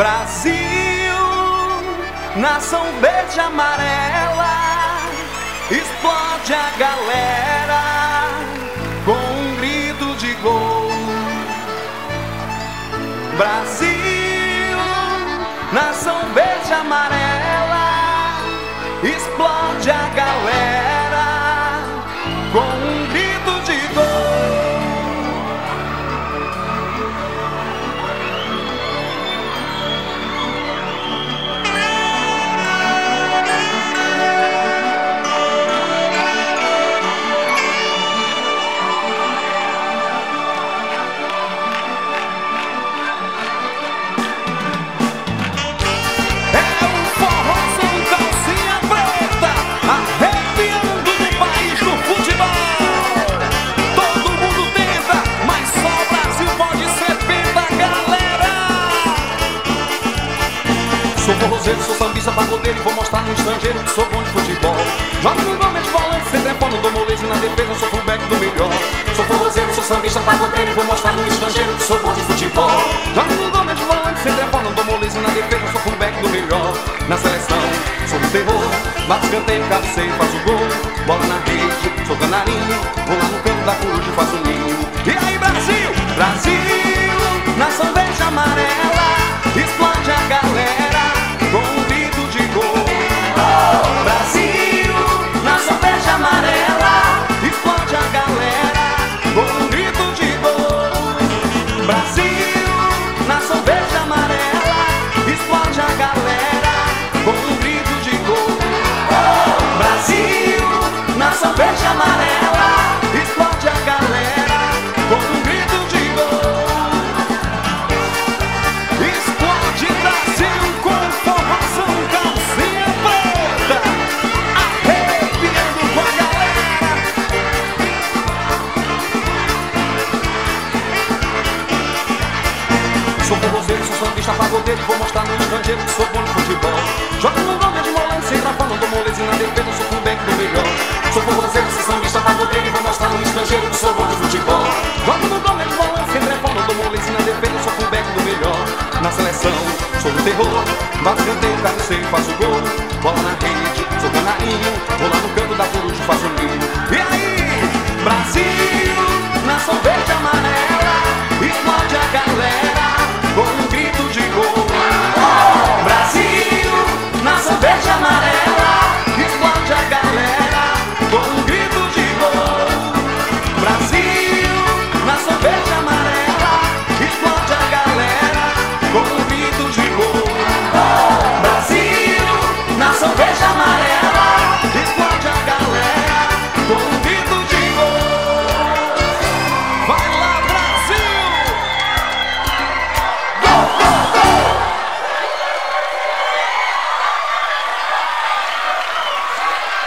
Brasil, nação verde e amarela, explode a galera com um grito de gol. Brasil, nação verde e amarela, explode a galera com um grito de gol. Sou forrozeiro, sou sambista, pagodeiro e vou mostrar no estrangeiro que sou bom de futebol. Jogo no nome de volante, sem trepano, dou moleza na defesa, sou fullback do melhor. Sou forrozeiro, sou sambista, pagodeiro e vou mostrar no estrangeiro que sou bom de futebol. Jogo no nome de volante, sem trepano, dou moleza na defesa, sou fullback do melhor. Na seleção, sou um terror, bato escanteio, cabeceio, faço gol. Bola na rede, sou canarinho, vou lá no campo da coruja e faço ninho. E aí Brasil, Brasil, nação verde e amarela, explode a galera com um grito de gol. Brasil, nação verde e amarela, explode a galera com um grito de gol. Brasil, nação verde e amarela, explode a galera com um grito de gol. Brasil, nação verde e amarela, explode a galera com um grito de gol. Explode Brasil com formação calcinha preta, arrepiando com a galera. Sou forrozeiro, sou sambista, pagodeiro, vou mostrar no estrangeiro que sou bom de futebol. Jogo no nome de molante, sem trapão, dou moleza na defesa, sou fullback do melhor. Sou forrozeiro, sou sambista, pagodeiro e vou mostrar no estrangeiro que sou bom de futebol. Jogo no nome de molante, sem trapão, dou moleza na defesa, sou fullback do melhor. Na seleção, sou um terror, bato escanteio, cabeceio, faço gol. Bola na rede, sou canarinho, vou